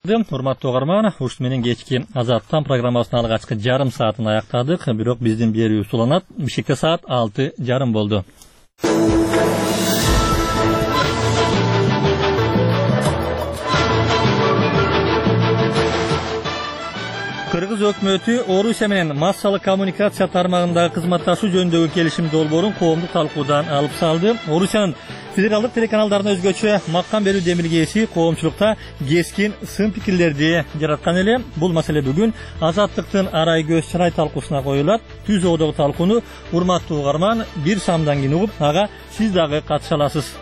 Урматтуу угарман, уш менен кечки Азаттан программасын алгачкы жарым саатын аяктадык. Бирок биздин берүү суланат. Бишкекте саат 6:30 болду. Кыргыз өкмөтү Орусия менен массалык коммуникация тармагындагы кызматташуу жөнүндөгү келишим долбоорун коомдук талкуудан алып салды. Орусиянын федералдык телеканалдарына өзгөчө маккам берүү демилгеси коомчулукта кескин сын пикирлерди жараткан эле. Бул маселе бүгүн Азаттыктын арай көз чырай талкуусуна коюлат. Түз оодогу талкууну урматтуу угарман бир самдан кийин угуп, ага сиз дагы катыша аласыз.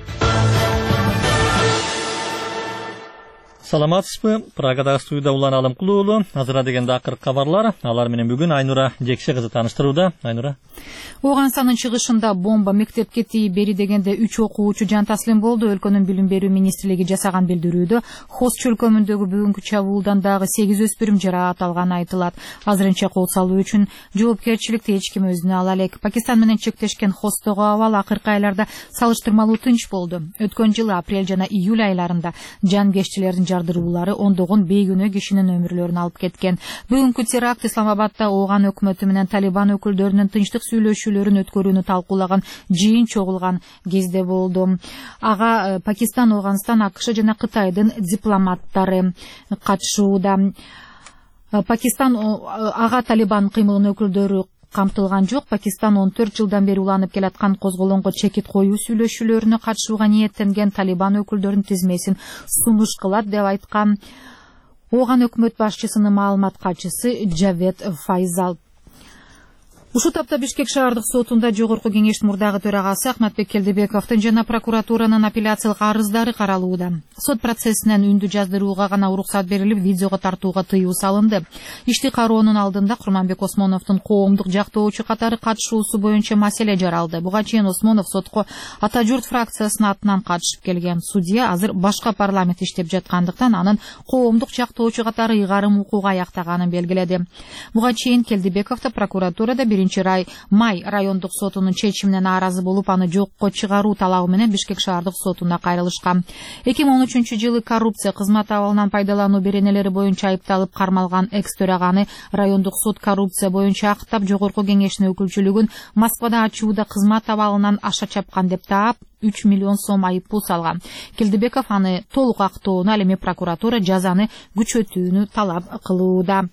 Саламатсызбы? Прагадагы студияда Улан Алымкулуулу. Азыра дегенде акыркы кабарлар. Алар менен бүгүн Айнура Жекше кызы тааныштырууда. Айнура. Оганстанын чыгышында бомба мектепке тийип бери дегенде 3 окуучу жан таслим болду. Өлкөнүн билим берүү министрлиги жасаган билдирүүдө Хост чөлкөмүндөгү бүгүнкү чабуулдан дагы 8 өспүрүм жараат алганы айтылат. Азырынча кол салуу үчүн жоопкерчиликти эч ким өзүнө ала элек. Пакистан менен чектешкен Хостогу абал акыркы айларда салыштырмалуу тынч болду. Өткөн жылы апрель жана июль айларында жангеччилердин жардыруулары ондогон бейгүнөө кишинин өмүрлөрүн алып кеткен. Бүгүнкү теракт Исламабадда Ооган өкмөтү менен Талибан өкүлдөрүнүн тынчтык сүйлөшүүлөрүн өткөрүүнү талкуулаган жыйын чогулган кезде болду. Ага Пакистан, Ооган, АКШ жана Кытайдын дипломаттары катышууда. Пакистан ага Талибан кыймылынын өкүлдөрү камтылган жок. Пакистан 14 жылдан бери уланып келаткан козголоңго чекит коюу сүйлөшүүлөрүнө катышууга ниеттенген Талибан өкүлдөрүнүн тизмесин сунуш кылат деп айткан Ооган өкмөт башчысынын маалымат катчысы Джавед Файзал. Ушул тапта Бишкек шаардык сотунда жогорку кеңештин мурдагы төрагасы Ахматбек Келдебековдун жана прокуратуранын апелляциялык арыздары каралууда. Сот процессинен үндү жаздырууга гана уруксат берилип, видеого тартууга тыюу салынды. Ишти кароонун алдында Курманбек Осмоновдун коомдук жактоочу катары катышуусу боюнча маселе жаралды. Буга чейин Осмонов сотко Ата журт фракциясынын атынан катышып келген. Судья азыр башка парламент иштеп жаткандыктан анын коомдук жактоочу катары ыйгарым укугу аяктаганын белгиледи. Буга чейин Келдебековду прокуратурада май райондук сотунун чечимине нааразы болуп, аны жокко чыгаруу талабы менен Бишкек шаардык сотуна кайрылышкан. 2013-жылы коррупция кызмат абалынан пайдалануу беренелери боюнча айыпталып кармалган экс-төраганы райондук сот коррупция боюнча актап, жогорку кеңештин өкүлчүлүгүн Москвада ачууда кызмат абалынан аша чапкан деп таап 3 миллион сом айыппул салган. Келдебеков аны толук актоону, ал эми прокуратура жазаны күчөтүүнү талап кылууда.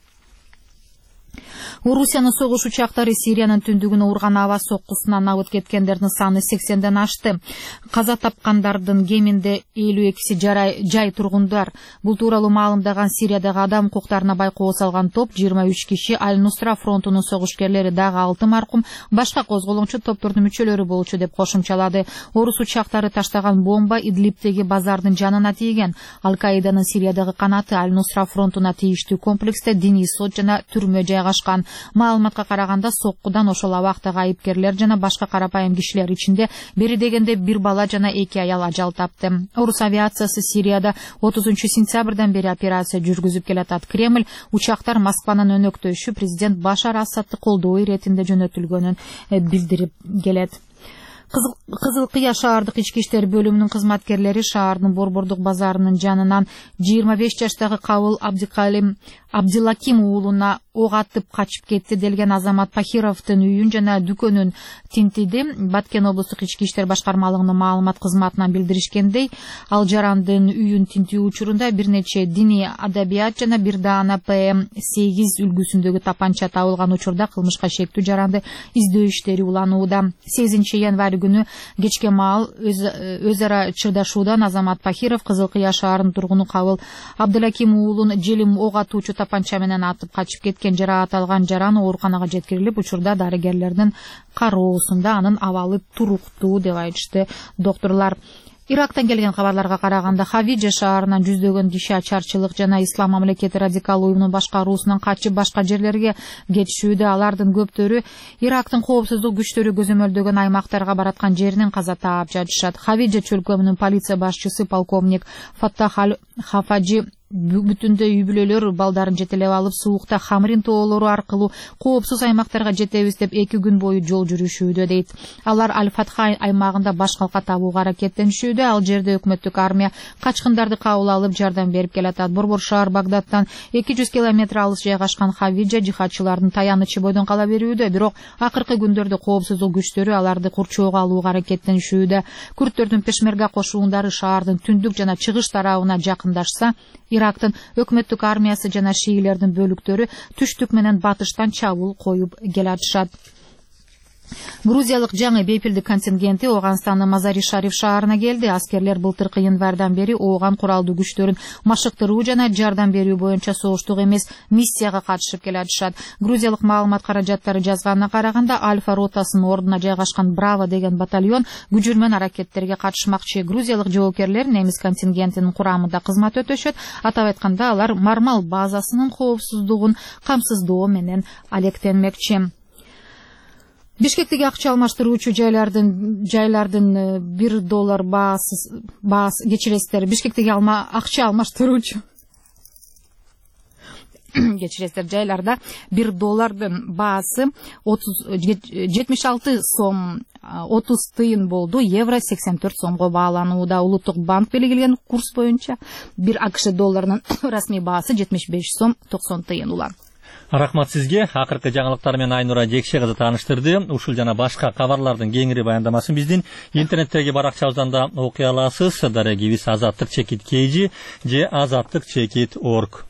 Орусиянын согуш учактары Сириянын түндүгүнө урган аба соккусунан абыт кеткендердин саны 80ден ашты. Каза тапкандардын кеминде 52си жай тургундар. Бул тууралуу маалымдаган Сириядагы адам укуктарына байкоо салган топ 23 киши Аль-Нусра фронтунун согушкерлери, дагы 6 маркум башка козголоңчу топтордун мүчөлөрү болчу деп кошумчалады. Орус учактары таштаган бомба Идлибтеги базардын жанына тийген. Аль-Каиданын Сириядагы канаты Аль-Нусра фронтуна тийиштүү комплексте диний сот жана түрмө жайгашкан. Маалыматка караганда соккудан ошол абактагы айыпкерлер жана башка карапайым кишилер ичинде бери дегенде бир бала жана 2 аял ажал тапты. Орус авиациясы Сирияда 30-сентябрдан бери операция жүргүзүп келатат. Кремль учактар Москванын өнөктөшү президент Башар Асадты колдоо иретинде жөнөтүлгөнүн билдирип келет. Кызыл Кыя шаардык ички иштер бөлүмүнүн кызматкерлери шаардын Борбордук базарынын жанынан 25 жаштагы Кабыл Абдилаким уулуна ок атып качып кетти делген Азамат Пахировдун үйүн жана дүкөнүн тинтиди. Баткен облустук ички иштер башкармалыгынын маалымат кызматынан билдиришкендей, ал жарандын үйүн тинтүү учурунда бир нече диний адабият жана бир даана ПМ-8 үлгүсүндөгү тапанча табылган. Учурда кылмышка шектүү жаранды издөө иштери уланууда. 8 январь күнү кечке маал өз ара чырдашуудан Азамат Пахиров Кызыл Кыя шаарынын тургуну Кабыл Абдилаким уулун желим ок атуучу тапанча менен атып качып кеткен. Жараат алган жаран ооруканага жеткирилип, учурда дарыгерлердин кароосунда, анын абалы туруктуу деп айтышты докторлор. Ирактан келген кабарларга караганда, Хавиджа шаарынан жүздөгөн киши ачарчылык жана Ислам мамлекети радикал уюмунун башкаруусунан качып башка жерлерге кетишүүдө. Алардын көптөрү Ирактын коопсуздук күчтөрү көзөмөлдөгөн аймактарга бараткан жеринен каза таап жатышат. Хавиджа чөлкөмүнүн полиция башчысы полковник Фаттах Аль-Хафажи бүтүндө үй бүлөлөр балдарын жетелеп алып суукта хамрин тоолору аркылуу коопсуз аймактарга жетебиз деп 2 күн бою жол жүрүшүүдө дейт. Алар Аль-Фатха аймагында баш калка табууга аракеттенишүүдө. Ал жерде өкмөттүк армия качкындарды кабыл алып жардам берип келатат. Борбор шаар Багдадтан 200 километр алыс жайгашкан Хавиджа жихадчылардын таянычы бойдон кала берүүдө, бирок акыркы күндөрдө коопсуздук күчтөрү аларды курчоого алууга аракеттенишүүдө. Күрттөрдүн пешмерга кошуундары шаардын түндүк жана чыгыш тарабына жакындашса, Ирактын өкмөттүк армиясы жана шиилердин бөлүктөрү түштүк менен батыштан чабуул коюп келатышат. Грузиялык жаңы бейпилдик контингенти Ооганстандын Мазари-Шариф шаарына келди. Аскерлер былтыркы январдан бери ооган куралдуу күчтөрүн машыктыруу жана жардам берүү боюнча согуштук эмес миссияга катышып келатышат. Грузиялык маалымат каражаттары жазганына караганда, Альфа ротасынын ордуна жайгашкан Браво деген батальон күжүрмөн аракеттерге катышмакчы. Грузиялык жоокерлер немис контингентинин курамында кызмат өтөшөт. Атап айтканда, алар Мармал базасынын коопсуздугун камсыздоо менен алектенмекчи. Бишкектеги акча алмаштыруучу жайлардын $1 баасы кечиресиздер. Бишкектеги акча алмаштыруучу кечиресиздер, жайларда $1 баасы 76 сом 30 тыйын болду, евро 84 сомго бааланууда. Улуттук банк белгилеген курс боюнча бир АКШ долларынын расмий баасы 75 сом 90 тыйын улан. Рахмат сизге. Акыркы жаңылыктар менен Айнура Жекше кызы тааныштырды. Ушул жана башка кабарлардын кеңири баяндамасын биздин интернеттеги баракчабыздан да окуй аласыз. Дарегибиз azatlyk.kg же azatlyk.org.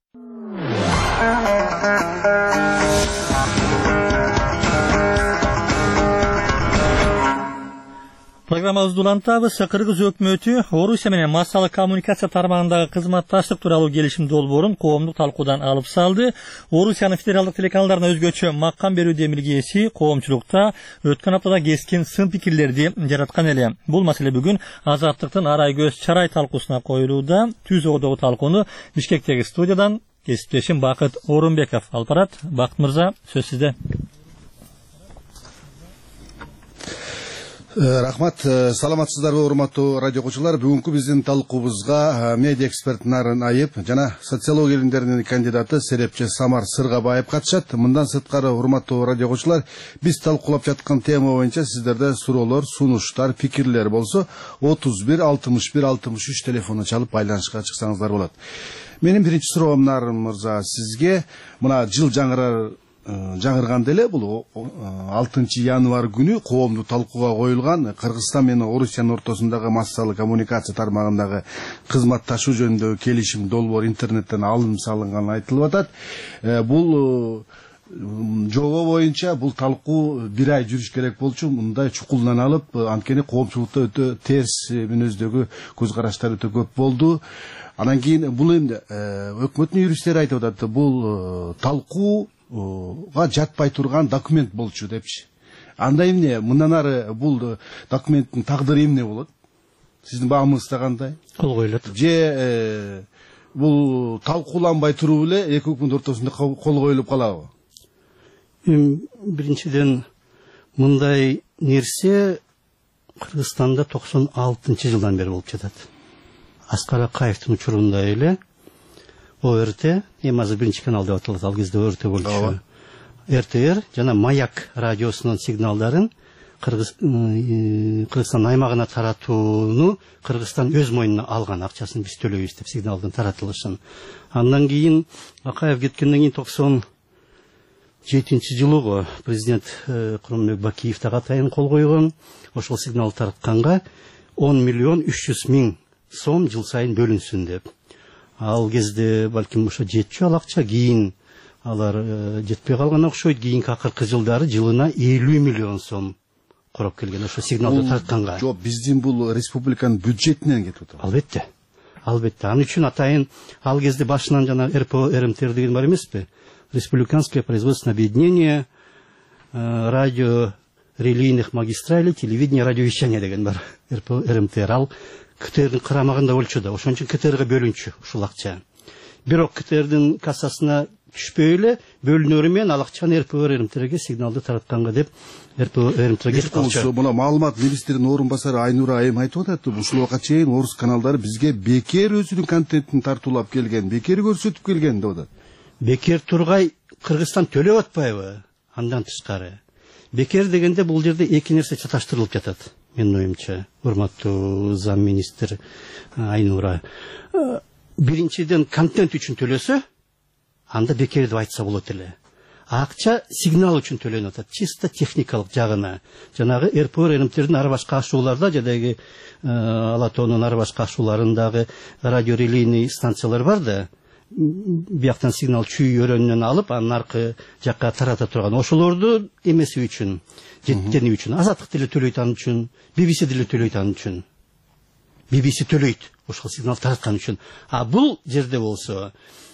Программабызды улантабыз. Кыргыз өкмөтү Орусия менен массалык коммуникация тармагындагы кызматташтык тууралуу келишим долбоорун коомдук талкуудан алып салды. Орусиянын федералдык телеканалдарына өзгөчө маккам берүү демилгеси коомчулукта өткөн аптада кескин сын пикирлерди жараткан эле. Бул маселе бүгүн Азаттыктын арай көз чарай талкуусуна коюлууда. Түз оодогу талкууну Бишкектеги студиядан кесиптешим Бакыт Орунбеков алып барат. Бакыт мырза, сөз сизде. Рахмат, саламатсыздарбы урматтуу радио окуучулар. Бүгүнкү биздин талкуубузга медиа эксперт Нарын Айып жана социология илимдеринин кандидаты серепчи Самар Сыргабаев катышат. Мындан сырткары урматтуу радио окуучулар, биз талкуулап жаткан тема боюнча сиздерде суроолор, сунуштар, пикирлер болсо 31 61 63 телефону чалып байланышка чыксаңыздар болот. Менин биринчи суроом Нарын мырза сизге, мына жыл жаңырганда эле бул 6 январь күнү коомдук талкууга коюлган Кыргызстан менен Орусиянын ортосундагы массалык коммуникация тармагындагы кызматташуу жөнүндөгү келишим долбоор интернеттен алынып салынганы айтылып атат. Бул жобо боюнча бул талкуу 1 ай жүрүш керек болчу. Мындай чукулдан алып, анткени коомчулукта өтө терс мүнөздөгү көз караштар өтө көп болду. Анан кийин бул эми өкмөттүн юристтери айтып атат, бул талкууга жатпай турган документ болчу депчи. Анда эмне, мындан ары бул документтин тагдыры эмне болот? Сиздин баамыңызда кандай? Кол коюлат. Же бул талкууланбай туруп эле эки өкмөт ортосунда кол коюлуп калабы? Биринчиден, мындай нерсе Кыргызстанда 96-жылдан бери болуп жатат. Аскар Акаевдин учурунда эле ОРТ, эми азыр биринчи канал деп аталат, ал кезде ОРТ болчу. РТР жана Маяк радиосунун сигналдарын Кыргызстан аймагына таратууну Кыргызстан өз мойнуна алган, акчасын биз төлөйбүз деп сигналдын таратылышын. Андан кийин Акаев кеткенден кийин 97-жылы президент Курманбек Бакиев да катайын кол койгон. Ошол сигнал таратканга 10 миллион 300 миң сом жыл сайын бөлүнсүн деп. Ал кезде балким ошо жетчү ал акча, кийин алар жетпей калган окшойт. Кийинки акыркы жылдары жылына 50 миллион сом короп келген ошо сигналды таратканга. Жок, биздин бул республиканын бюджетинен кетип атат. Албетте. Ал үчүн атайын ал кезде башынан жана РПО РМТР деген бар эмеспи? Республиканское производственное объединение радио релейных магистралей телевидения радиовещания деген бар. РПО РМТР ал КТРдин карамагында болчу да, ошон үчүн КТРга бөлүнчү ушул акча. Бирок КТРдин кассасына түшпөй эле бөлүнөрү менен ал акчаны РПО РМТге сигналды таратканга деп РПО РМТге кетип калчу. Мына маалымат министринин орун басары Айнура Айым айтып атат, ушул убакка чейин орус каналдары бизге бекер өзүнүн контентин тартуулап келген, бекер көрсөтүп келген деп атат. Бекер тургай Кыргызстан төлөп атпайбы? Андан тышкары. Бекер дегенде бул жерде эки нерсе чаташтырылып жатат. Менин оюмча, урматтуу зам министр Айнура. Биринчиден контент үчүн төлөсө, анда бекер деп айтса болот эле. Акча сигнал үчүн төлөнүп атат, чисто техникалык жагына. Жанагы РПО РМТдин ар башка ашууларда жадагы Алатоонун ар башка ашууларындагы радиорелейный станциялар бар да. Бияктан сигнал чүй өрөөнүнөн алып, анын аркы жакка тарата турган. Ошолорду эмеси үчүн, жеткени үчүн, Азаттык деле төлөйт ан үчүн, BBC деле төлөйт ан үчүн. BBC төлөйт ошол сигнал тараткан үчүн. А бул жерде болсо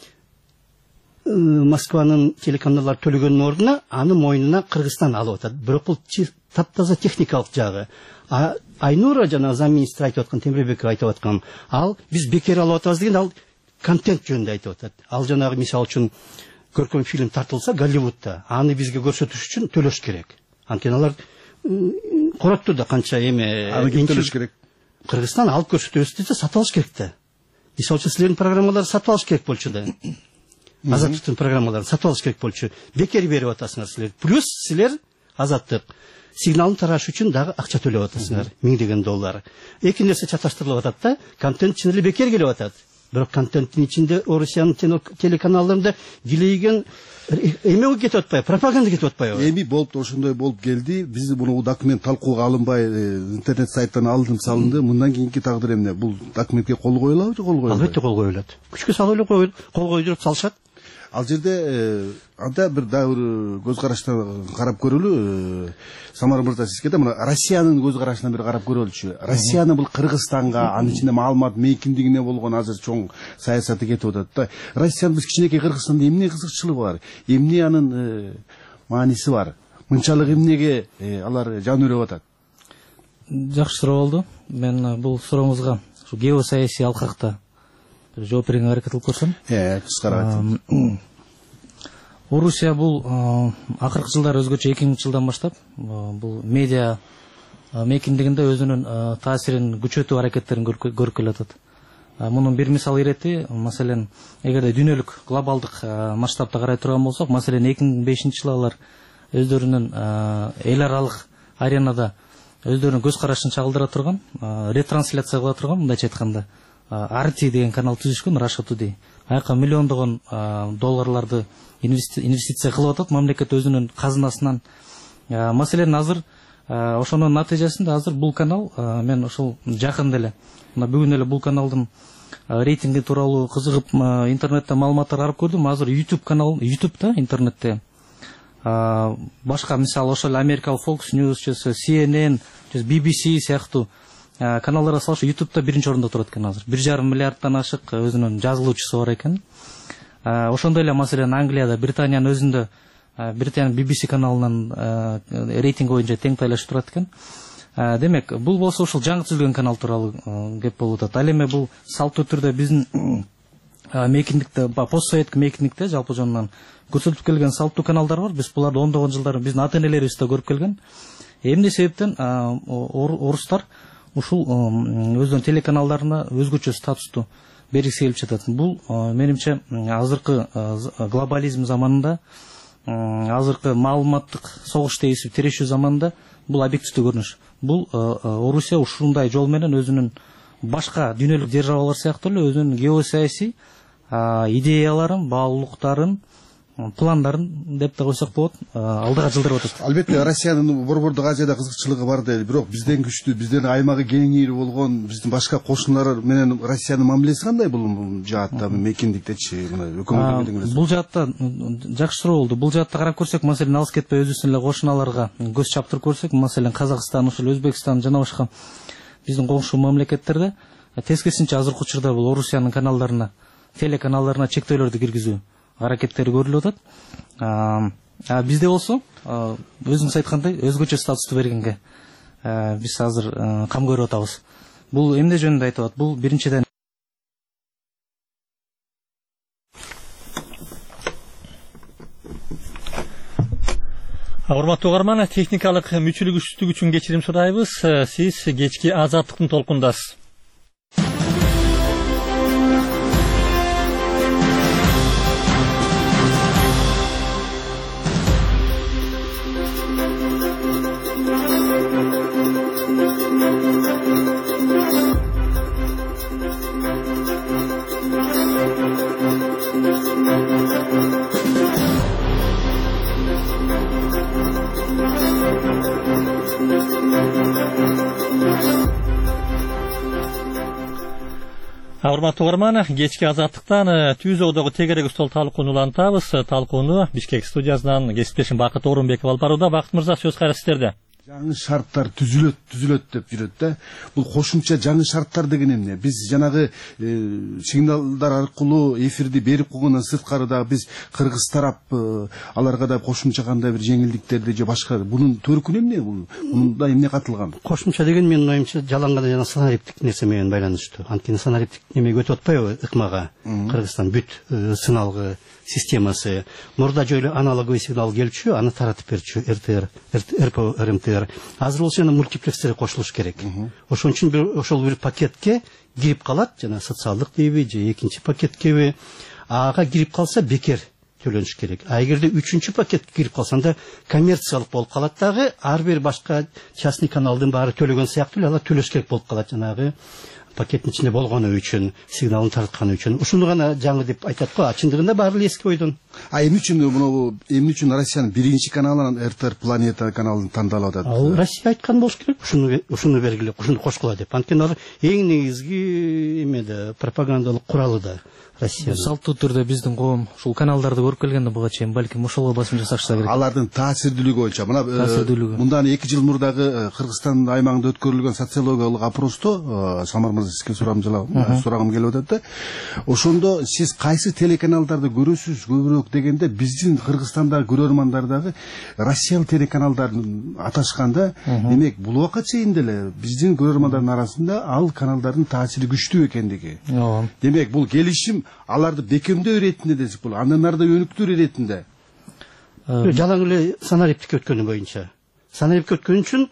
Москванын телеканалдары төлөгөнүн ордуна аны мойнуна Кыргызстан алып атат. Бирок бул таптаза техникалык жагы. Айнура жана зам министр айтып аткан, Темирбеков айтып аткан, ал биз бекер алып атабыз деген ал контент жөнүндө айтып атат. Ал жанагы мисал үчүн көркөм фильм тартылса Голливудта, аны бизге көрсөтүш үчүн төлөш керек. Анткени алар коротту да канча эме төлөш керек. Кыргызстан алып көрсөтөбүз десе сатып алыш керек да. Мисал үчүн силердин программаларды сатып алыш керек болчу да. Азаттыктын программаларын сатып алыш керек болчу. Бекер берип атасыңар силер. Плюс силер Азаттык сигналын тараш үчүн дагы акча төлөп атасыңар, $1000. Эки нерсе чаташтырылып атат да, контент чын эле бекер келип атат. Бирок контенттин ичинде Орусиянын телеканалдарында дилейген эме кетип атпайбы, пропаганда кетип атпайбы? Эми болуп ошондой болуп келди. Биз муну документ талкууга алынбай интернет сайттан алынып салынды. Мындан кийинки тагдыр эмне? Бул документке кол коюлабы же кол коюлбайбы? Албетте кол коюлат. Күчкө салып эле кол коюп салышат. Ал жерде анда бир дагы көз караштан карап көрөлү. Самар мырза сизге да мына Россиянын көз карашынан бир карап көрөлүчү. Россиянын бул Кыргызстанга, анын ичинде маалымат мейкиндигине болгон азыр чоң саясаты кетип атат да. Россиянын биз кичинекей Кыргызстанда эмне кызыкчылыгы бар? Эмне анын мааниси бар? Мынчалык эмнеге алар жан өрөп атат? Жакшы суроо болду. Мен бул сурооңузга ушу геосаясий алкакта жооп берүүгө аракет кылып көрсөм. Кыскара. Орусия бул акыркы жылдары өзгөчө 2000 жылдан баштап бул медиа мейкиндигинде өзүнүн таасирин күчөтүү аракеттерин көрүп келатат. Мунун бир мисал ирети, маселен, эгерде дүйнөлүк глобалдык масштабта карай турган болсок, маселен 2005 жылы алар өздөрүнүн эл аралык аренада өздөрүнүн көз карашын чагылдыра турган, ретрансляция кыла турган, мындайча айтканда, RT деген канал түзүшкөн, Russia Today. Айка миллиондогон долларларды инвестиция кылып атат мамлекет өзүнүн казынасынан. Маселен азыр ошонун натыйжасында азыр бул канал мен ошол жакын деле бүгүн эле бул каналдын рейтинги тууралуу кызыгып интернетте маалыматтар карап көрдүм. Азыр YouTube канал, YouTube'да интернетте башка мисалы ошол American Fox News, CNN, BBC сыяктуу каналдарга салышы YouTube'да биринчи орунда турат экен азыр. 1,5 миллиарддан ашык өзүнүн жазылуучусу бар экен. Ошондой эле маселен Англияда, Британиянын өзүндө Британиянын BBC каналынын рейтинги боюнча тең тайлашып турат экен. Демек, бул болсо ушул жаңы түзүлгөн канал тууралуу кеп болуп атат. Ал эми бул салттуу түрдө биздин мейкиндикте, постсоветтик мейкиндикте жалпы жонунан көрсөтүп келген салттуу каналдар бар. Биз буларды ондогон жылдар биздин ата-энелерибиз да көрүп келген. Эмне себептен орустар ушул өздөрүнүн телеканалдарына өзгөчө статусту бергиси келип жатат. Бул менимче азыркы глобализм заманында, азыркы маалыматтык согуш дейсип тирешүү заманында бул объективдүү көрүнүш. Бул Орусия ушундай жол менен өзүнүн башка дүйнөлүк державалар сыяктуу эле өзүнүн геосаясий идеяларын, баалуулуктарын, пландарын деп да койсок болот, алдыга жылдырып атат. Албетте Россиянын Борбордук Азияда кызыкчылыгы бар дейли, бирок бизден күчтүү, биздин аймагы кеңири болгон биздин башка кошуналар менен Россиянын мамилеси кандай бул жаатта, мейкиндиктечи, мына өкмөттүн? Бул жаатта жакшы суроо болду. Бул жаатта карап көрсөк, маселен алыс кетпей өзүбүздүн эле кошуналарга көз чаптырып көрсөк, маселен Казакстан, ушул Өзбекстан жана башка биздин коңшу мамлекеттерде тескерисинче азыркы учурда бул Орусиянын каналдарына, телеканалдарына чектөөлөрдү киргизүү аракеттери көрүлүп атат. Бизде болсо, өзүңүз айткандай, өзгөчө статусту бергенге биз азыр кам көрүп атабыз. Бул эмне жөнүндө айтып атат? Бул биринчиден Урматтуу угарман, техникалык мүчүлүгүчтүк үчүн кечирим сурайбыз. Сиз кечки Азаттыктын толкундасыз. Урматтуу угарман, кечки Азаттыктан Түз Оодогу тегерек стол талкууну улантабыз. Талкууну Бишкек студиясынан кесиптешим Бакыт Орунбеков алып барууда. Бакыт мырза, сөз кайра сиздерде. Жаңы шарттар түзүлөт деп жүрөт да. Бул кошумча жаңы шарттар деген эмне? Биз жанагы сигналдар аркылуу эфирди берип койгондон сырткары дагы биз кыргыз тарап аларга да кошумча кандай бир жеңилдиктерди же башка бунун төркүнү эмне? Мунда эмне катылган? Кошумча деген менин оюмча жалаң гана жана санариптик нерсе менен байланыштуу. Анткени санариптик немеге өтүп атпайбы ыкмага? Кыргызстан бүт сыналгы системасы. Мурда жолу аналоговый сигнал келчү, аны таратып берчү РТР, РПО, РМТР. Азыр болсо жана мультиплекстерге кошулуш керек. Ошон үчүн ошол бир пакетке кирип калат, жана социалдык дейби же экинчи пакеткеби. Ага кирип калса бекер төлөнүш керек. А эгерде үчүнчү пакетке кирип калса анда коммерциялык болуп калат дагы, ар бир башка частный каналдын баары төлөгөн сыяктуу эле алар төлөш керек болуп калат жанагы пакеттин ичинде болгону үчүн, сигналын таратканы үчүн. Ушуну гана жаңы деп айтат го, а чындыгында баары эле эски ойдон. Эмне үчүн Россиянын биринчи каналынан РТР Планета каналын тандалып атат? Ал Россия айткан болуш керек, ушуну бергиле, ушуну кошкула деп. Анткени алар эң негизги эмеде пропагандалык куралы да Россия. Салттуу түрдө биздин коом ушул каналдарды көрүп келгенде буга чейин балким ошолго басым жасашса керек. Алардын таасирдүүлүгү боюнча мына мындан 2 жыл мурдагы Кыргызстан аймагында өткөрүлгөн социологиялык опросто Самар мырза сизге сурагым келип атат да. Ошондо сиз кайсы телеканалдарды көрөсүз көбүрөөк дегенде биздин Кыргызстандагы көрөрмандар дагы Россиялык телеканалдарын аташканда, демек бул убакка чейин деле биздин көрөрмандардын арасында ал каналдардын таасири күчтүү экендиги. Демек бул келишим аларды бекемдөө иретинде десек болот, андан ары да өнүктүрүү иретинде. Жалаң эле санариптикке өткөнү боюнча. Санариптикке өткөн үчүн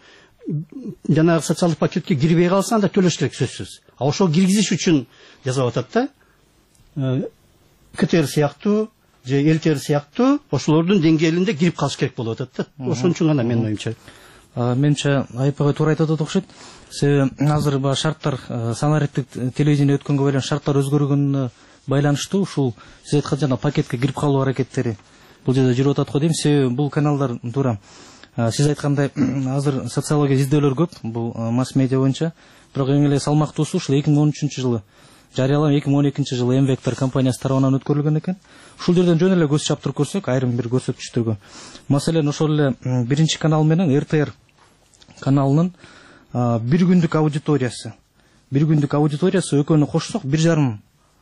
жанагы социалдык пакетке кирбей калса анда төлөш керек сөзсүз. А ошол киргизиш үчүн жазып атат да. КТР сыяктуу же ЛТР сыяктуу ошолордун деңгээлинде кирип калыш керек болуп атат да. Ошон үчүн гана менин оюмча. Менимче Айпагай туура айтып атат окшойт. Себеби азыр шарттар санариптик телевидение өткөнгө байланыш шарттар өзгөргөнүнө байланыштуу ушул сиз айткан жана пакетке кирип калуу аракеттери бул жерде жүрүп атат го дейм. Себеби бул каналдар туура сиз айткандай азыр социология издөөлөр көп бул масс медиа боюнча. Бирок эң эле салмактуусу ушул 2013-жылы жарыяланып 2012-жылы М-Вектор компаниясы тарабынан өткөрүлгөн экен. Ушул жерден жөн эле көз чаптырып көрсөк, айрым бир көрсөткүчтөргө. Маселен, ошол эле биринчи канал менен РТР каналынын бир күндүк аудиториясы экөөнү кошсок 1,5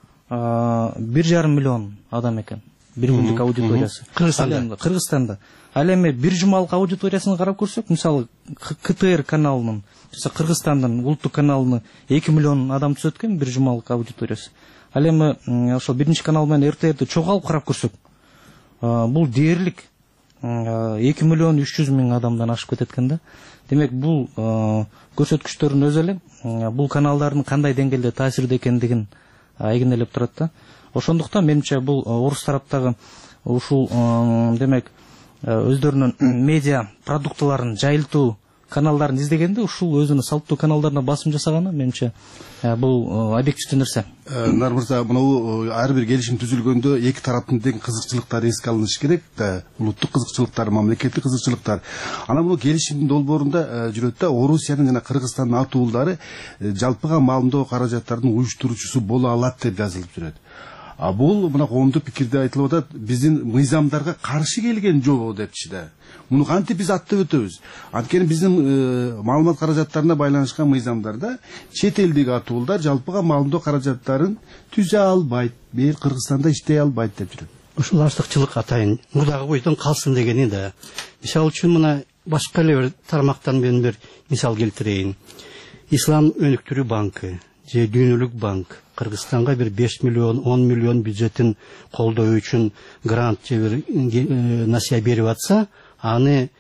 миллион адам экен. Бир күндүк аудиториясы. Кыргызстанда. Ал эми бир жумалык аудиториясын карап көрсөк, мисалы КТР каналынын, Кыргызстандын улуттук каналыны 2 миллион адам түзөт экен, бир жумалык аудиториясы. Ал эми ошол биринчи канал менен РТРди чогуу алып карап көрсөк, бул дээрлик 2 миллион 300 миң адамдан ашып кетет экен да. Демек бул көрсөткүчтөрдүн өзү эле бул каналдардын кандай деңгээлде таасирде экендигин айгинелеп турат да. Ошондуктан менимче бул орус тараптагы ушул демек өздөрүнүн медиа продуктыларын жайылтуу каналдарын издегенде ушул өзүнүн салттуу каналдарына басым жасаганы менимче бул объективдүү нерсе. Нар мырза, мына ар бир келишим түзүлгөндө эки тараптын тең кызыкчылыктары эске алыныш керек да, улуттук кызыкчылыктар, мамлекеттик кызыкчылыктар. Анан бул келишимдин долбоорунда жүрөт да, Орусиянын жана Кыргызстандын атуулдары жалпыга маалымдоо каражаттарынын уюштуруучусу боло алат деп жазылып жүрөт. А бул мына коомдук пикирде айтылып атат, биздин мыйзамдарга каршы келген жобо депчи да. Муну кантип биз аттап өтөбүз? Анткени биздин маалымат каражаттарына байланышкан мыйзамдарда чет элдик атуулдар жалпыга маалымдоо каражаттарын түзө албайт, бир Кыргызстанда иштей албайт деп жүрөт. Ушул артыкчылык атайын мурдагы бойдон калсын дегени да. Мисалы үчүн мына башка эле бир тармактан мен бир мисал келтирейин. Ислам өнүктүрүү банкы же Дүйнөлүк банк Кыргызстанга бир 5 миллион, 10 миллион бюджетин колдоо үчүн грант же бир насыя берип атса, аны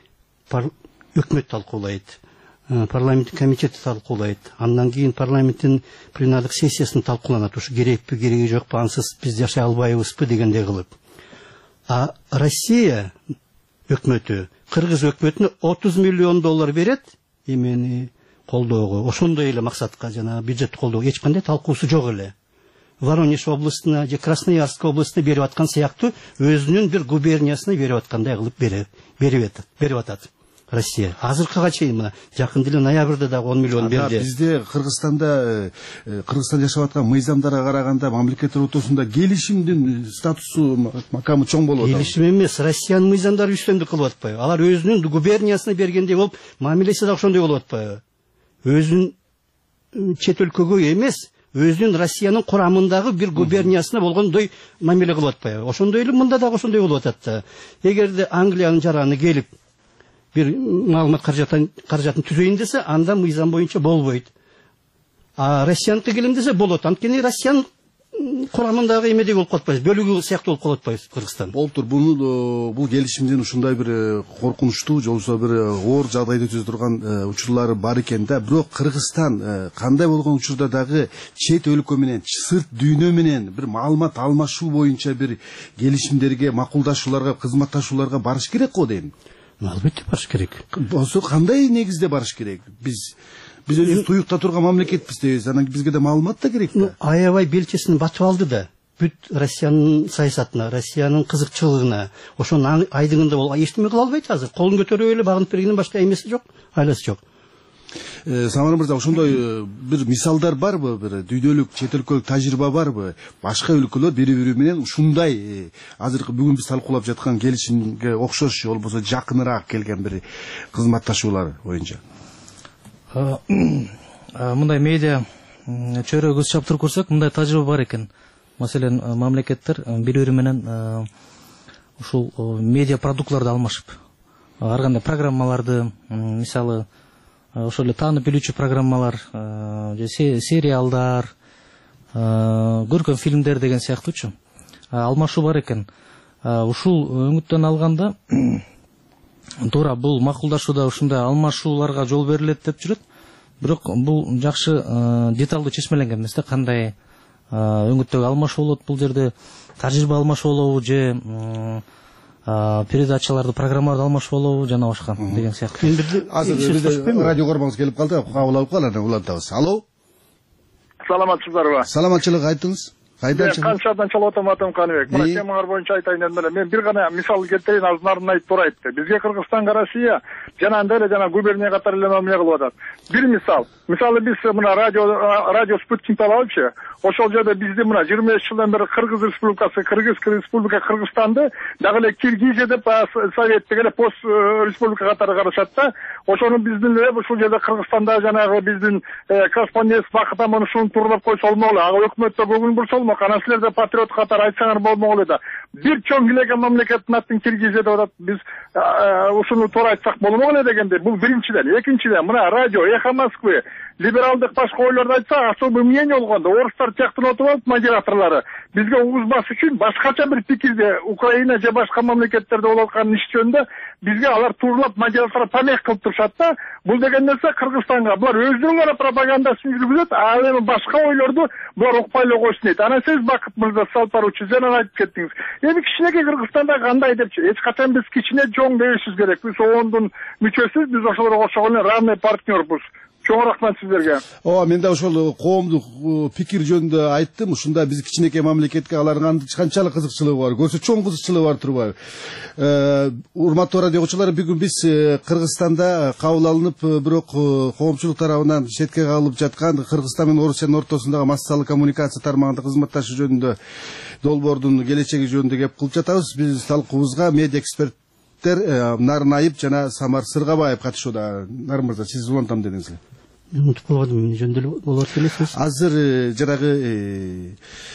өкмөт талкуулайт, парламенттик комитети талкуулайт, андан кийин парламенттин пленардык сессиясында талкууланат. Ушу керекпи, кереги жокпу, ансыз биз жашай албайбызбы дегендей кылып. А Россия өкмөтү кыргыз өкмөтүнө $30 миллион берет, эмени колдоого, ошондой эле максатка жана бюджетти колдоого эч кандай талкуусу жок эле. Воронеж областына же Красноярск областына берип аткан сыяктуу өзүнүн бир губерниясына берип аткандай кылып берип атат Россия. Азыркыга чейин мына жакын эле ноябрда дагы 10 миллион берди. Бизде Кыргызстанда жашап аткан мыйзамдарга караганда мамлекеттер ортосунда келишимдин статусу макамы чоң болуп атат. Келишим эмес, Россиянын мыйзамдары үстөмдүк кылып атпайбы? Алар өзүнүн губерниясына бергендей болуп, мамилеси да ошондой болуп атпайбы? Өзүнүн чет өлкөгө эмес, өзүнүн Россиянын курамындагы бир губерниясына болгондой мамиле кылып атпайбы? Ошондой эле мында дагы ошондой болуп атат да. Эгерде Англиянын жараны келип бир маалымат каражатын түзөйүн десе, анда мыйзам боюнча болбойт. А Россияныкы келем десе болот. Анткени Россиянын курамындагы эмедей болуп калбайбыз, бөлүгү сыяктуу болуп калбайбыз Кыргызстан. Болтур, бул келишимдин ушундай бир коркунучтуу, же болбосо бир оор жагдайды түзө турган учурлары бар экен да. Бирок Кыргызстан кандай болгон учурда дагы чет өлкө менен, сырт дүйнө менен бир маалымат алмашуу боюнча бир келишимдерге, макулдашууларга, кызматташууларга барыш керек го дейм. Албетте барыш керек. Болсо кандай негизде барыш керек? Биз өзүбүз туюкта турган мамлекетпиз дейбиз, анан бизге да маалымат да керек да. Аябай белчесин батып алды да. Бүт Россиянын саясатына, Россиянын кызыкчылыгына, ошонун айдыгында болуп эчтеме кыла албайт азыр. Колун көтөрүп эле багынып бергенден башка эмеси жок, айласы жок. Самар мырза, ошондой бир мисалдар барбы, бир дүйнөлүк, чет өлкөлүк тажрыйба барбы? Башка өлкөлөр бири-бири менен ушундай азыркы бүгүн биз талкуулап жаткан келишимге окшош, же болбосо жакыныраак келген бир кызматташуулар боюнча? Мындай медиа чөйрөгө көз чаптырып көрсөк, мындай тажрыйба бар экен. Маселен, мамлекеттер бири-бири менен ушул медиа продуктларды алмашып, ар кандай программаларды, мисалы ошол эле таанып билүүчү программалар, сериалдар, көркөм фильмдер деген сыяктуучу алмашуу бар экен. Ушул өңүттөн алганда туура бул макулдашууда ушундай алмашууларга жол берилет деп жүрөт. Бирок бул жакшы деталдуу чечмеленген эмес да, кандай өңүттөгү алмашуу болот, бул жерде тажрыйба алмашуу болобу же передачаларды, программаларды алмашуу болобу жана башка деген сыяктуу. Азыр бизде радио көрмөңүз келип калды, кабыл алып калалы, улантабыз. Алло. Саламатсыздарбы? Саламатчылык, айтыңыз. Кайдан чыгып? Канчадан чалып атам, атым Каныбек. Мына темаңар боюнча айтайын дедим эле. Мен бир гана мисал келтирейин, азырын айтып турайт. Бизге Кыргызстанга Россия жанагындай эле жана губерния катары эле мамиле кылып атат. Бир мисал. Мисалы биз мына радио спутникти алабычы. Ошол жерде бизди мына 25 жылдан бери Кыргыз Республикасы, Кыргызстанды дагы эле Киргизия деп советтик эле пост республика катары карашат да. Ошону биздин эле ушул жерде Кыргызстанда жанагы биздин корреспондент Бакыт Аман ушуну тууралап койсо болмоклу. Ага өкмөттө көңүл бурса болмок, анан силерде патриот катары айтсаңар болмоклу да. Бир чоң килеген мамлекеттин атын Киргизия деп атат. Биз ушуну туура айтсак болмоклу дегенде, бул биринчиден. Экинчиден, мына радио Эхо Москвы либералдык башка ойлорду айтса, особый мнение болгондо орустар тияктан отуп алып модераторлору бизге угузбаш үчүн башкача бир пикирде Украина же башка мамлекеттерде болуп аткан иш жөнүндө бизге алар тууралап модератор помех кылып турушат да. Бул деген нерсе Кыргызстанга булар өзүнүн гана пропагандасын жүргүзөт, а эми башка ойлорду булар укпайлы койсун дейт. Анан сиз Бакыт мырза салпаручу жана айтып кеттиңиз. Эми кичинекей Кыргызстанда кандай депчи? Эч качан биз кичине чоң дебешибиз керек. Биз ООНдун мүчөсүбүз, биз ошолорго окшогон равный партнербуз. Чоң рахмат сиздерге. Мен да ошол коомдук пикир жөнүндө айттым. Ушунда биз кичинекей мамлекетке алардын канчалык кызыкчылыгы бар, көрсө чоң кызыкчылыгы бар турбайбы? Урматтуу радио окуучулар, бүгүн биз Кыргызстанда кабыл алынып, бирок коомчулук тарабынан четке калып жаткан Кыргызстан менен Орусиянын ортосундагы массалык коммуникация тармагында кызматташуу жөнүндө долбоордун келечеги жөнүндө кеп кылып жатабыз. Биз талкуубузга медиа эксперттер Нарын Айып жана Самар Сыргабаев катышууда. Нарын мырза, сиз улантам дедиңиз. Унутуп калбадым, эмне жөнүндө болот элесиз? Азыр жанагы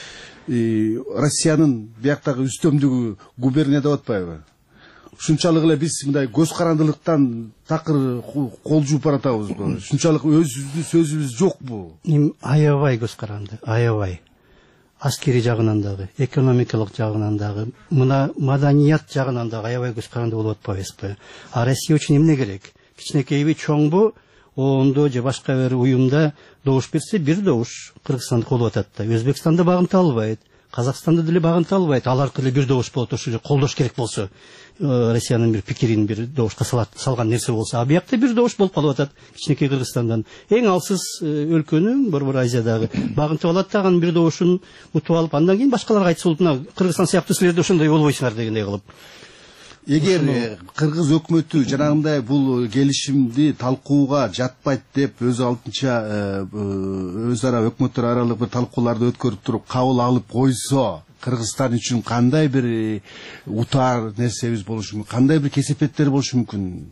Россиянын бияктагы үстөмдүгү губерния деп атпайбы? Ушунчалык эле биз мындай көз карандылыктан такыр кол жууп баратабызбы? Ушунчалык өзүбүздүн сөзүбүз жокпу? Аябай көз каранды, аябай. аскери жагынан дагы, экономикалык жагынан дагы, мына маданият жагынан дагы аябай көз каранды болуп атпайбызбы? А Россия үчүн эмне керек? Кичинекейби, чоңбу, оондо же башка бир уюмда добуш берсе, бир добуш Кыргызстанды болуп атат да. Өзбекстанда багынта албайт, Казакстанда деле багынта албайт. Алар деле бир добуш болот, ошо колдош керек болсо. Россиянын бир пикирин бир добушка салган нерсе болсо, а биякта бир добуш болуп калып атат кичинекей Кыргызстандан. Эң алсыз өлкөнү Борбор Азиядагы багынтып алат дагы бир добушун утуп алып, андан кийин башкаларга айтса болот, мына Кыргызстан сыяктуу силер да ошондой болбойсуңар дегендей кылып. Эгер кыргыз өкмөтү жанагындай бул келишимди талкууга жатпайт деп өз алдынча өз ара өкмөттөр аралык бир талкууларды өткөрүп туруп кабыл алып койсо, Кыргызстан үчүн кандай бир утаар нерсебиз болушу мүмкүн, кандай бир кесепеттер болушу мүмкүн?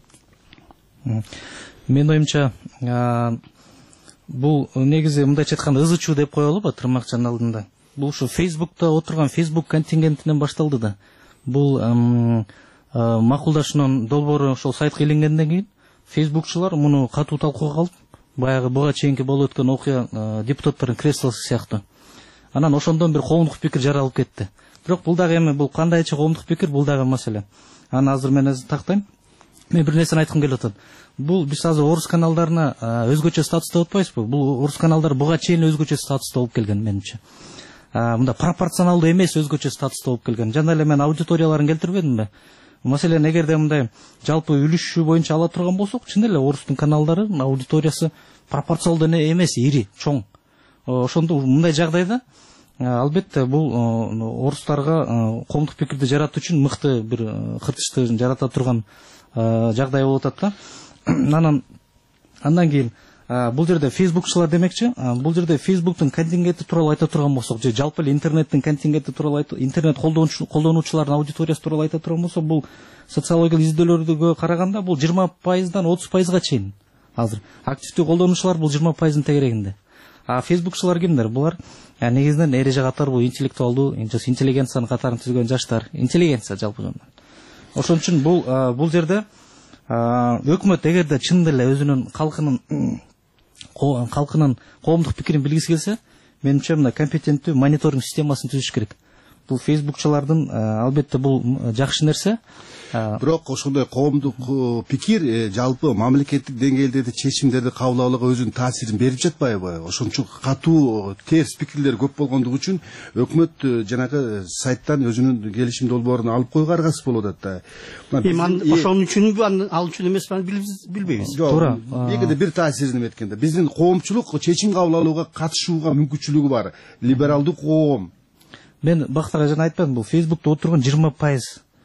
Менин оюмча, бул негизи мындайча айтканда ызычуу деп коелуба тырмакчанын алдында. Бул ушу Facebook'та отурган Facebook контингентинен башталды да. Бул макулдашуунун долбоору ошол сайтка илингенден кийин Facebookчулар муну катуу талкууга алып, баягы буга чейинки болуп өткөн окуя депутаттардын креслосу сыяктуу. Анан ошондон бир коомдук пикир жаралып кетти. Бирок бул дагы эми бул кандайча коомдук пикир, бул дагы маселе. Аны азыр мен тактайм. Мен бир нерсени айткым келип атат. Бул биз азыр орус каналдарына өзгөчө статус деп атпайбызбы? Бул орус каналдар буга чейин өзгөчө статуста болуп келген менимче. Мында пропорционалдуу эмес өзгөчө статуста болуп келген. Жана эле мен аудиторияларын келтирбедимби? Маселен, эгерде мындай жалпы үлүшү боюнча ала турган болсок, чын эле орустун каналдары аудиториясы пропорционалдуу эмес, ири, чоң. Ошондо мындай жагдайда албетте бул орустарга коомдук пикирди жаратуу үчүн мыкты бир кыртышты жарата турган жагдай болуп атат да. Андан кийин бул жерде Facebookчулар демекчи, бул жерде Facebooktун контингенти тууралуу айта турган болсок, же жалпы эле интернеттин контингенти тууралуу, интернет колдонуучулардын аудиториясы тууралуу айта турган болсок, бул социологиялык изделөөлөргө караганда бул 20%дан 30%га чейин. Азыр активдүү колдонуучулар бул 20%-ын тегерегинде. А Facebookчулар кимдер? Булар негизинен эреже катар бул интеллектуалдуу, интеллигенциянын катарын түзгөн жаштар, интеллигенция жалпы. Ошон үчүн бул жерде өкмөт эгерде чын эле өзүнүн калкынын коомдук пикирин билгиси келсе, менимче мына компетенттүү мониторинг системасын түзүш керек. Бул Facebookчулардын албетте бул жакшы нерсе. Бирок ошондой коомдук пикир жалпы мамлекеттик деңгээлдеги чечимдерди кабыл алууга өзүнүн таасирин берип жатпайбы? Ошончо катуу терс пикирлер көп болгондугу үчүн өкмөт жанагы сайттан өзүнүн келишим долбоорун алып койууга аргасыз болуп атат да. Ошон үчүн ал үчүн эмес, билбейбиз. Туура. Эгерде бир таасирин эметкенде биздин коомчулук чечим кабыл алууга катышууга мүмкүнчүлүгү бар. Либералдуу коом. Мен бактага жана айтпадым, бул Facebook'та отурган 20%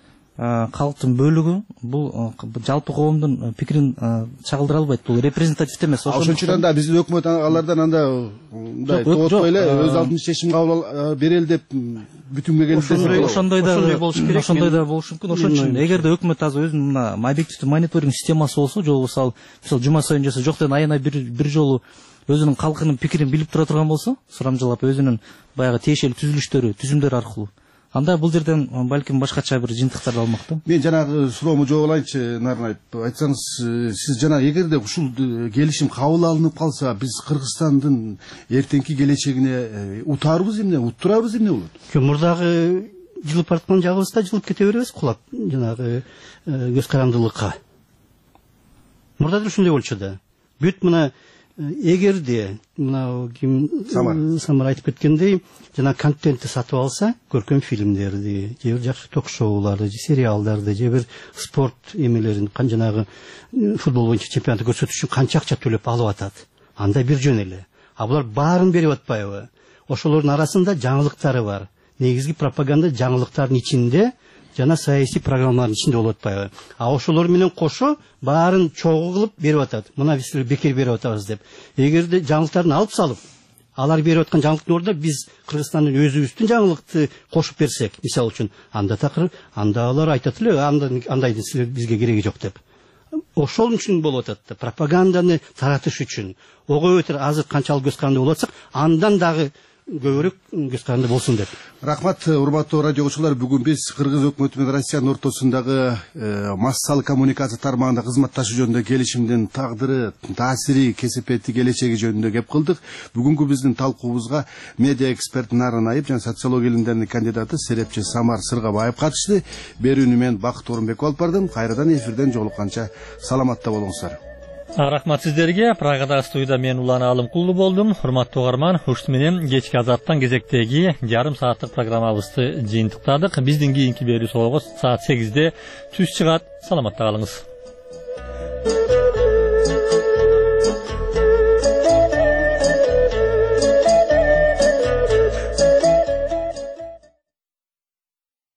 калктын бөлүгү бул жалпы коомдун пикирин чагылдыра албайт. Бул репрезентативдүү эмес. Ошон үчүн анда биздин өкмөт алардан мындай тоотпой эле өз алдынча чечим кабыл берели деп бүтүнгө келип ошондой да болуш мүмкүн. Ошон үчүн эгерде өкмөт азыр өзүнүн мына объективдүү мониторинг системасы болсо, же болбосо мисалы жума сайын жаса, жок дегенде айына бир жолу өзүнүн калкынын пикирин билип тура турган болсо, сурамжылап өзүнүн баягы тиешелүү түзүмдөр аркылуу, анда бул жерден балким башкача бир жыйынтыктарды алмак да. Мен жанагы суроомо жооп алайынчы, Нарынай. Айтсаңыз, сиз жана эгерде ушул келишим кабыл алынып калса, биз Кыргызстандын эртеңки келечегине утаарбыз эмне, уттурабыз эмне болот? Мурдагы жылып бараткан жагыбызда жылып кете беребиз, кулап жанагы көз карандылыкка. Мурда да ушундай болчу да. Бүт мына эгерде мына ким Самар айтып кеткендей, жана контентти сатып алса, көркөм фильмдерди, же бир жакшы ток-шоуларды, же сериалдарды, же бир спорт эмелерин, жанагы футбол боюнча чемпионатты көрсөтүш үчүн канча акча төлөп алып атат. Анда бир жөн эле. А булар баарын берип атпайбы? Ошолордун арасында жаңылыктары бар. Негизги пропаганда жаңылыктардын ичинде жана саясий программалардын ичинде болуп атпайбы? А ошолор менен кошо баарын чогуу кылып берип атат. Мына биз бекер берип атабыз деп. Эгерде жаңылыктарын алып салып, алар берип аткан жаңылыктын ордуна биз Кыргызстандын өзүбүздүн жаңылыкты кошуп берсек, мисалы үчүн, анда алар айтат эле, андайдын силер бизге кереги жок деп. Ошол үчүн болуп атат да, пропаганданы таратыш үчүн. Ого өтөр азыр канчалык көз каранды болуп атсак, андан дагы көбүрөөк көз каранды болсун деп. Рахмат, урматтуу радио окуучулар. Бүгүн биз Кыргыз өкмөтү менен Россиянын ортосундагы массалык коммуникация тармагында кызматташуу жөнүндө келишимдин тагдыры, таасири, кесепети, келечеги жөнүндө кеп кылдык. Бүгүнкү биздин талкуубузга медиа эксперт Нарын Айып жана социология илимдеринин кандидаты серепчи Самар Сыргабаев катышты. Берүүнү мен Бакыт Орунбеков алып бардым. Кайрадан эфирден жолукканча саламатта болуңуздар. Рахмат сиздерге. Прагада студияда мен Улан Алымкулу болдум. Урматтуу угарман, ушт менен кечки азаттан кезектеги жарым сааттык программабызды жыйынтыктадык. Биздин кийинки берүү соолугу саат 8-де түз чыгат. Саламатта калыңыз.